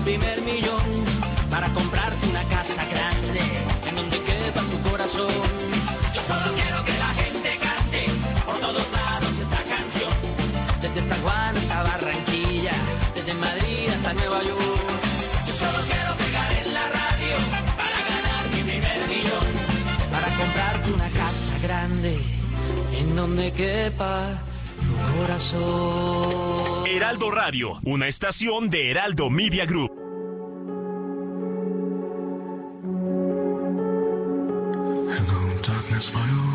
primer millón para comprarte una casa grande en donde quepa tu corazón. Yo solo quiero que la gente cante por todos lados esta canción, desde San Juan hasta Barranquilla, desde Madrid hasta Nueva York. Yo solo quiero pegar en la radio para ganar mi primer millón, para comprarte una casa grande en donde quepa tu corazón. Heraldo Radio, una estación de Heraldo Media Group. Hello, darkness, my old